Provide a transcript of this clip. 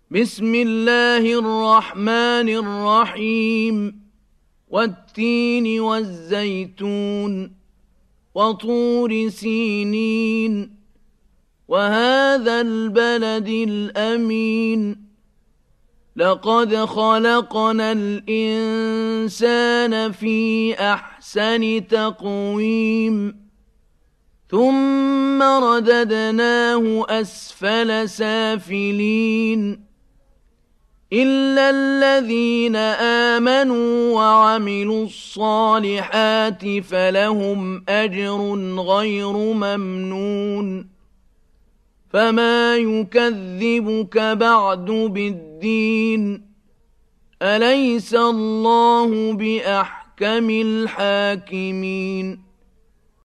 بسم الله الرحمن الرحيم والتين والزيتون وطور سينين وهذا البلد الأمين لقد خلقنا الإنسان في أحسن تقويم ثم رددناه أسفل سافلين إلا الذين آمنوا وعملوا الصالحات فلهم أجر غير ممنون فما يكذبك بعد بالدين أليس الله بأحكم الحاكمين